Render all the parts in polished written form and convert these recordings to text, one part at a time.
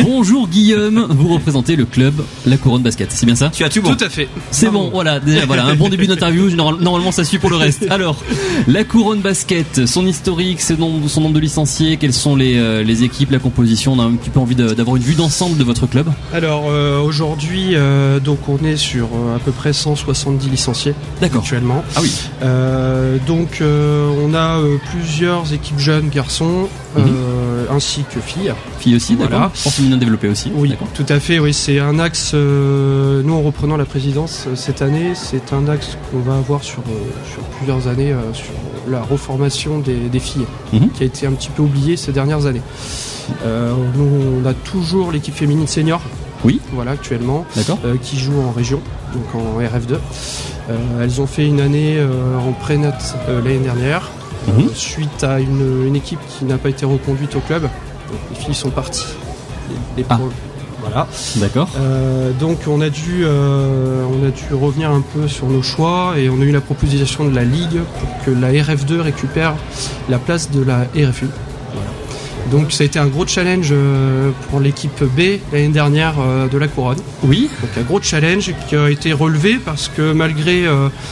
Bonjour Guillaume, vous représentez le club La Couronne Basket, c'est bien ça? Tu as tout bon. Tout à fait. C'est bon, voilà, déjà voilà, un bon début d'interview, normalement ça suit pour le reste. Alors, La Couronne Basket, son historique, son nombre de licenciés, quelles sont les équipes, la composition, on a un petit peu envie d'avoir une vue d'ensemble de votre club. Alors aujourd'hui, donc on est sur à peu près 170 licenciés. D'accord. Actuellement. Ah oui. Donc on a plusieurs équipes jeunes garçons ainsi que filles. Filles aussi, Voilà. d'accord. Sport féminin développé aussi. Oui, d'accord. tout à fait. Oui, c'est un axe. Nous, en reprenant la présidence cette année, c'est un axe qu'on va avoir sur plusieurs années sur la reformation des filles, qui a été un petit peu oubliée ces dernières années. Nous, on a toujours l'équipe féminine senior. Oui. Voilà, actuellement, d'accord. qui joue en région, donc en RF2. Elles ont fait une année en pré-nat l'année dernière, suite à une équipe qui n'a pas été reconduite au club. Donc, les filles sont parties. Voilà. D'accord. Donc on a dû revenir un peu sur nos choix et on a eu la proposition de la Ligue pour que la RF2 récupère la place de la RFU. Voilà. Donc ça a été un gros challenge pour l'équipe B l'année dernière de la Couronne. Oui. Donc un gros challenge qui a été relevé parce que malgré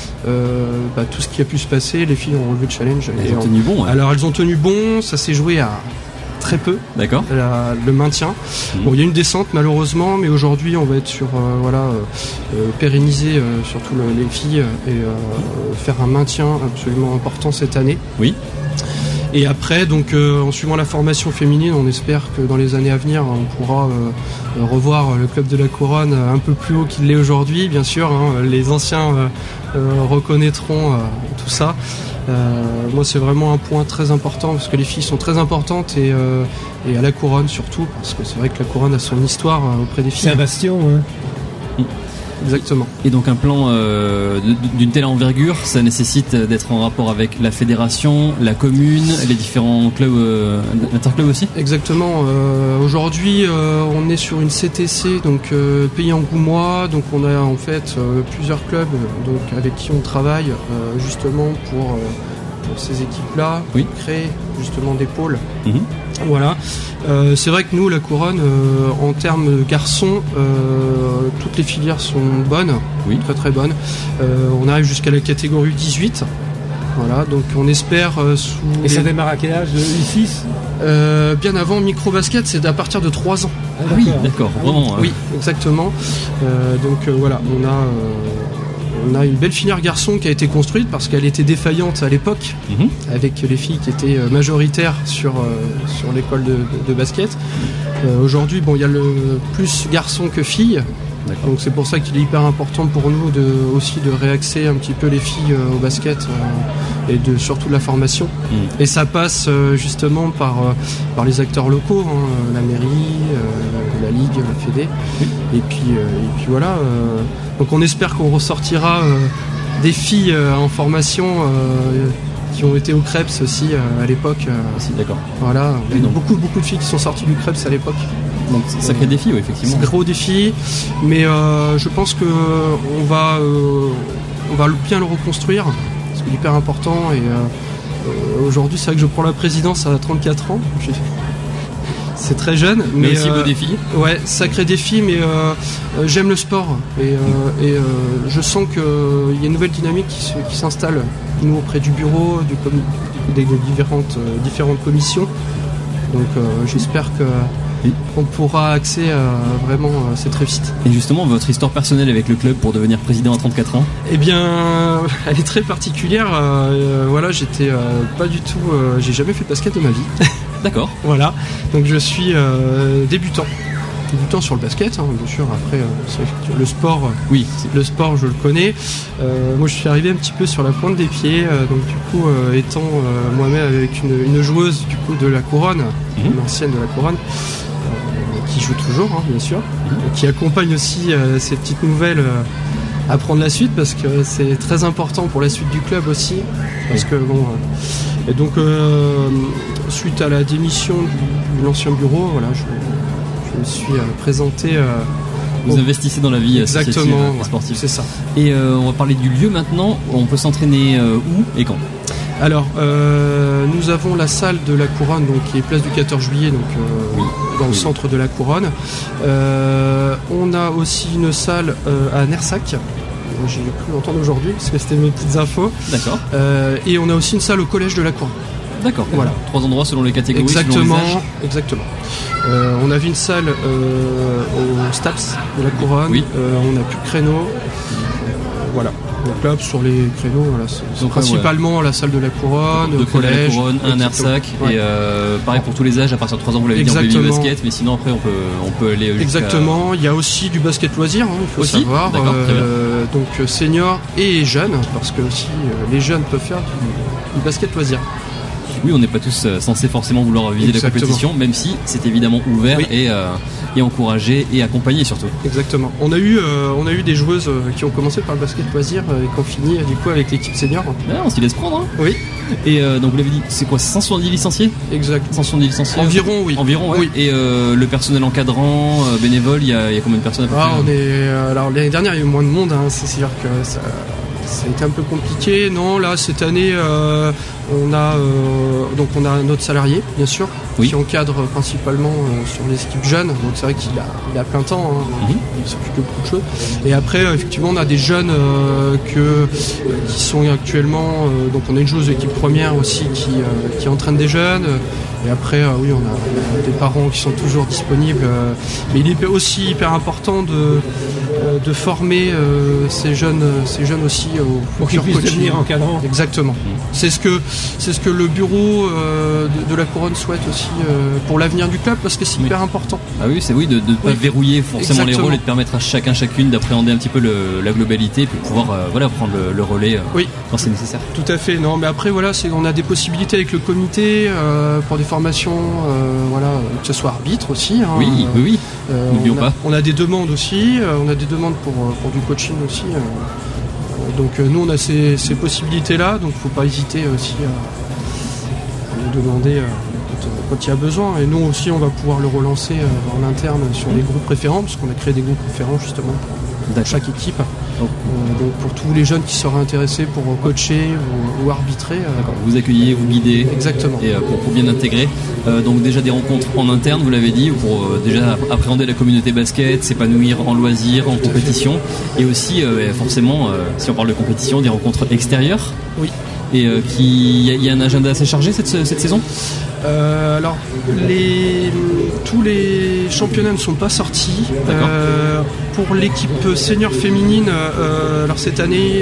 tout ce qui a pu se passer, les filles ont relevé le challenge. Elles ont tenu bon. Ouais. Alors elles ont tenu bon, ça s'est joué à très peu. D'accord. Le maintien. Bon, il y a une descente malheureusement, mais aujourd'hui on va être sur pérenniser surtout les filles et faire un maintien absolument important cette année. Oui. Et après, donc en suivant la formation féminine, on espère que dans les années à venir, on pourra revoir le club de la Couronne un peu plus haut qu'il l'est aujourd'hui. Bien sûr, les anciens reconnaîtront tout ça. Moi, c'est vraiment un point très important parce que les filles sont très importantes et à la Couronne surtout parce que c'est vrai que la Couronne a son histoire auprès des filles. C'est un bastion. Exactement. Et donc un plan d'une telle envergure, ça nécessite d'être en rapport avec la fédération, la commune, les différents clubs, interclubs aussi. Exactement. Aujourd'hui, on est sur une CTC, donc pays angoumois. Donc on a en fait plusieurs clubs donc avec qui on travaille justement pour ces équipes-là, créer justement des pôles. Voilà. C'est vrai que nous, la Couronne, en termes de garçons, toutes les filières sont bonnes, très très bonnes. On arrive jusqu'à la catégorie 18. Voilà, donc on espère Et ça démarre à quel âge? U6 bien avant micro-basket, c'est à partir de 3 ans. Ah oui, d'accord, vraiment. Oui, exactement. Donc voilà, on a une belle filière garçon qui a été construite parce qu'elle était défaillante à l'époque, avec les filles qui étaient majoritaires sur l'école de basket. Aujourd'hui, il y a le plus garçons que filles. D'accord. Donc c'est pour ça qu'il est hyper important pour nous aussi de réaxer un petit peu les filles au basket et surtout de la formation. Et ça passe justement par les acteurs locaux, la mairie, la ligue, la fédé. Et puis voilà. Donc on espère qu'on ressortira des filles en formation qui ont été au Krebs aussi à l'époque. D'accord. Voilà. Il y a beaucoup de filles qui sont sorties du Krebs à l'époque. Donc sacré défi, oui, effectivement. C'est un gros défi, mais je pense que on va bien le reconstruire, parce que c'est hyper important. Et aujourd'hui, c'est vrai que je prends la présidence à 34 ans. C'est très jeune, mais aussi beau défi. Ouais, sacré défi, mais j'aime le sport et je sens qu'il y a une nouvelle dynamique qui s'installe. Nous auprès du bureau, des différentes commissions. Donc j'espère qu'on pourra accéder vraiment c'est très vite. Et justement, votre histoire personnelle avec le club pour devenir président à 34 ans? Eh bien, elle est très particulière. Voilà, j'étais pas du tout. J'ai jamais fait de basket de ma vie. D'accord. Voilà. Donc je suis débutant sur le basket, bien sûr. Après, le sport. Oui. Le sport, je le connais. Moi, je suis arrivé un petit peu sur la pointe des pieds. Donc du coup, étant moi-même avec une joueuse du coup de la Couronne, l'ancienne de la Couronne. Qui joue toujours, bien sûr, qui accompagne aussi ces petites nouvelles à prendre la suite parce que c'est très important pour la suite du club aussi. Parce que et donc suite à la démission de l'ancien bureau, voilà, je me suis présenté. Vous investissez dans la vie exactement sportive. C'est ça. Et on va parler du lieu maintenant. On peut s'entraîner où et quand? Alors, nous avons la salle de la Couronne, donc qui est place du 14 juillet, donc dans le centre de la Couronne. On a aussi une salle à Nersac. J'ai cru l'entendre aujourd'hui, parce que c'était mes petites infos. D'accord. Et on a aussi une salle au collège de la Couronne. D'accord. Voilà. 3 endroits selon les catégories. Exactement. Selon les âges. Exactement. On avait une salle au STAPS de la Couronne. Oui. On n'a plus de créneaux. Voilà. Donc là, sur les créneaux, voilà, c'est donc, principalement la salle de la Couronne, le collège, la Couronne, un Nersac, et pareil pour tous les âges, à partir de 3 ans, vous l'avez dit en baby basket, mais sinon après on peut aller jusqu'à... Exactement, il y a aussi du basket loisir, hein, il faut aussi savoir, donc seniors et jeunes, parce que aussi les jeunes peuvent faire du basket loisir. Oui, on n'est pas tous censés forcément vouloir viser la compétition, même si c'est évidemment ouvert et encouragé et accompagné surtout. Exactement. On a eu des joueuses qui ont commencé par le basket loisir et qui ont fini du coup avec l'équipe senior. On s'y laisse prendre. Hein. Oui. Et donc vous l'avez dit, c'est quoi, 170 licenciés ? Exact. 170 licenciés. Environ, oui. Environ, ouais. Oui. Et le personnel encadrant, bénévole, il y a combien de personnes à peu près ? Alors l'année dernière il y a eu moins de monde, hein, c'est sûr que ça a été un peu compliqué. Non, là cette année on a notre salarié bien sûr qui encadre principalement sur les équipes jeunes, donc c'est vrai qu'il a plein temps, hein, il s'occupe de beaucoup de choses. Et après effectivement on a des jeunes qui sont actuellement donc on a une joueuse d'équipe première aussi qui entraîne des jeunes. Et après, on a des parents qui sont toujours disponibles. Mais il est aussi hyper important de former ces jeunes aussi pour qu'ils puissent devenir encadrants. Exactement. C'est ce que le bureau de la Couronne souhaite aussi pour l'avenir du club, parce que c'est hyper important. Ah oui, c'est de ne pas verrouiller forcément les rôles et de permettre à chacune d'appréhender un petit peu la globalité et puis pouvoir prendre le relais quand c'est nécessaire. Tout à fait. Non, mais après on a des possibilités avec le comité pour des formations, que ce soit arbitre aussi. Hein, oui. N'oublions pas. On a des demandes aussi. On a des demandes pour du coaching aussi. Donc nous on a ces possibilités-là, donc il ne faut pas hésiter aussi à nous demander quand il y a besoin. Et nous aussi on va pouvoir le relancer en interne sur les groupes référents, parce qu'on a créé des groupes référents justement pour chaque équipe. Donc pour tous les jeunes qui seraient intéressés pour coacher ou arbitrer. Vous accueillez, vous guidez. Exactement. Et pour bien intégrer. Donc déjà des rencontres en interne, vous l'avez dit, pour déjà appréhender la communauté basket, s'épanouir en loisirs, en compétition. Et aussi forcément, si on parle de compétition, des rencontres extérieures. Oui. Et il y a un agenda assez chargé cette saison ? Alors, tous les championnats ne sont pas sortis. Pour l'équipe senior féminine, alors cette année,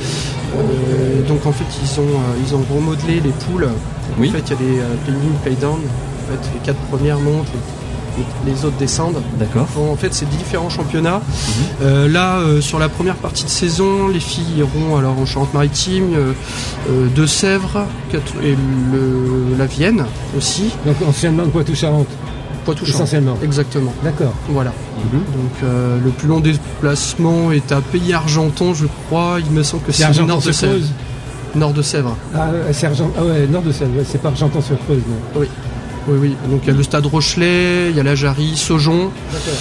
donc en fait ils ont remodelé les poules. En fait, il y a des play-in, play-down. En fait, les 4 premières montent. Les autres descendent. D'accord. En fait, c'est différents championnats. Sur la première partie de saison, les filles iront alors en Charente-Maritime, de Sèvres et la Vienne aussi. Donc anciennement Poitou-Charentes. Poitou-Charentes. Essentiellement. Exactement. D'accord. Voilà. Donc le plus long déplacement est à Pays-Argenton, je crois. Il me semble que c'est le nord de Sèvres. Nord de Sèvres. C'est nord de Sèvres. C'est pas Argenton-sur-Creuse. Oui. Oui. Donc il y a le stade Rochelet, il y a la Jarry, Saujon.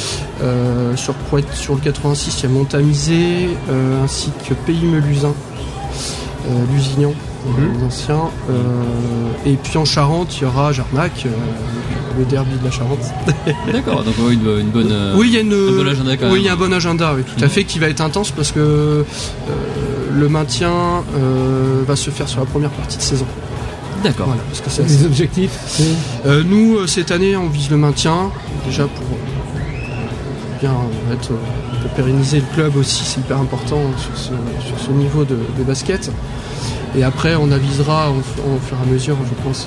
Sur le 86, il y a Montamisé, ainsi que Pays-Melusin, Lusignan, les anciens. Et puis en Charente, il y aura Jarnac, le derby de la Charente. D'accord, donc une bonne. Oui, il y a un bon agenda quand même. Oui, il y a un bon agenda, oui, tout à fait, qui va être intense parce que le maintien va se faire sur la première partie de saison. D'accord. Voilà, parce que c'est les objectifs. Nous, cette année, on vise le maintien, déjà pour bien pour pérenniser le club aussi, c'est hyper important sur ce niveau de basket. Et après, on avisera au fur et à mesure, je pense.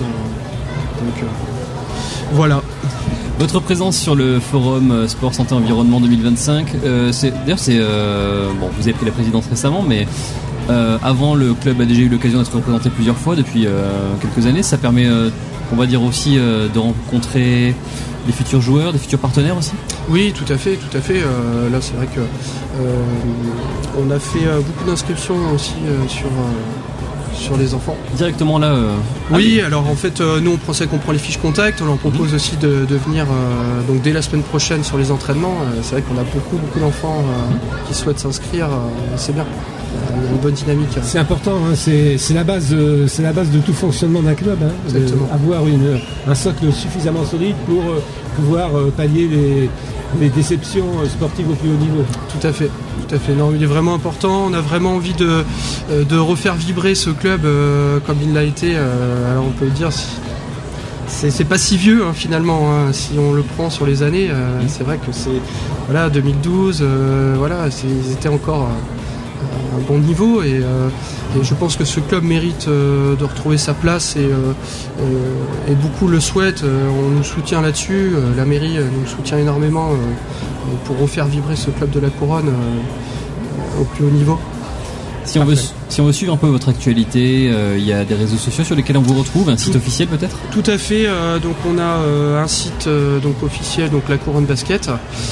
Voilà. Votre présence sur le forum Sport Santé Environnement 2025, vous avez pris la présidence récemment, mais avant, le club a déjà eu l'occasion d'être représenté plusieurs fois depuis quelques années. Ça permet, on va dire aussi, de rencontrer des futurs joueurs, des futurs partenaires aussi. Oui, tout à fait. Là, c'est vrai que on a fait beaucoup d'inscriptions aussi sur les enfants. Directement là. Oui, alors en fait, nous on prend les fiches contacts, on leur propose aussi de venir donc dès la semaine prochaine sur les entraînements. C'est vrai qu'on a beaucoup d'enfants qui souhaitent s'inscrire. C'est bien. Il y a une bonne dynamique. C'est important, hein, c'est la base de tout fonctionnement d'un club. Hein, avoir un socle suffisamment solide pour pouvoir pallier les déceptions sportives au plus haut niveau. Tout à fait. Non, il est vraiment important. On a vraiment envie de refaire vibrer ce club comme il l'a été. Alors on peut le dire, c'est pas si vieux finalement. Si on le prend sur les années, c'est vrai que c'est 2012. Ils étaient encore un bon niveau et je pense que ce club mérite de retrouver sa place et beaucoup le souhaitent. On nous soutient là-dessus, la mairie nous soutient énormément pour refaire vibrer ce club de la Couronne au plus haut niveau. Si on veut suivre un peu votre actualité, il y a des réseaux sociaux sur lesquels on vous retrouve, un site officiel peut-être ? Tout à fait, donc on a un site officiel, donc la Couronne Basket.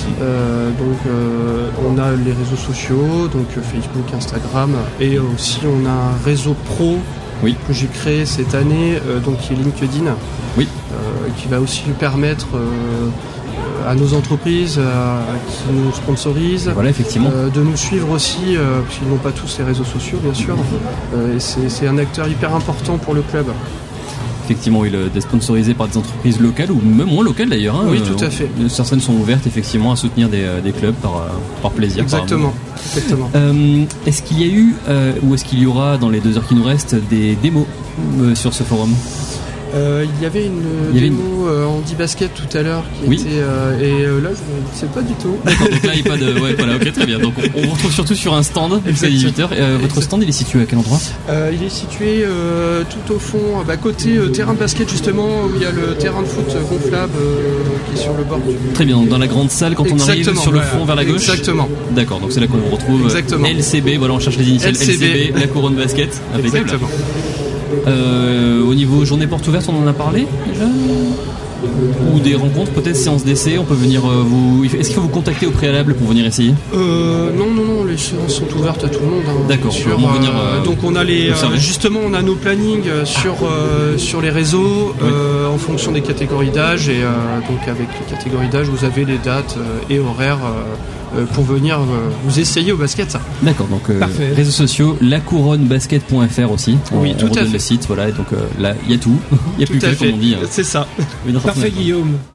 On a les réseaux sociaux, donc Facebook, Instagram, et aussi on a un réseau pro que j'ai créé cette année, qui est LinkedIn, qui va aussi permettre à nos entreprises qui nous sponsorisent, effectivement. De nous suivre aussi, parce qu'ils n'ont pas tous les réseaux sociaux bien sûr, et c'est un acteur hyper important pour le club. Effectivement, il est sponsorisé par des entreprises locales ou même moins locales d'ailleurs. Hein, oui, tout à fait. Certaines sont ouvertes effectivement à soutenir des clubs par plaisir. Exactement. Est-ce qu'il y a eu ou est-ce qu'il y aura dans les 2 heures qui nous restent des démos sur ce forum ? Il y avait une démo handi-basket tout à l'heure qui était et là je ne sais pas du tout. D'accord, donc là il n'y a pas de ok, très bien. Donc on vous retrouve surtout sur un stand jusqu'à 18h. Votre stand il est situé à quel endroit ? Il est situé tout au fond, côté terrain de basket justement, où il y a le terrain de foot gonflable qui est sur le bord du... Très bien, donc dans la grande salle quand on arrive sur le fond vers la gauche. Exactement. D'accord, donc c'est là qu'on vous retrouve. Exactement. LCB, on cherche les initiales. LCB, la Couronne Basket. Impeccable. Exactement. Au niveau journée porte ouverte, on en a parlé déjà ? Ou des rencontres, peut-être séances d'essai, on peut venir Est-ce qu'il faut vous contacter au préalable pour venir essayer ? Non, les séances sont ouvertes à tout le monde. D'accord, on peut vraiment venir. Donc on a justement on a nos plannings sur les réseaux en fonction des catégories d'âge et donc avec les catégories d'âge vous avez les dates et horaires pour venir vous essayer au basket. D'accord, donc réseaux sociaux, lacouronebasket.fr aussi. Tout à fait. Le site, et donc là il y a tout. Il y a plus que comme on dit. C'est ça. Parfait Guillaume.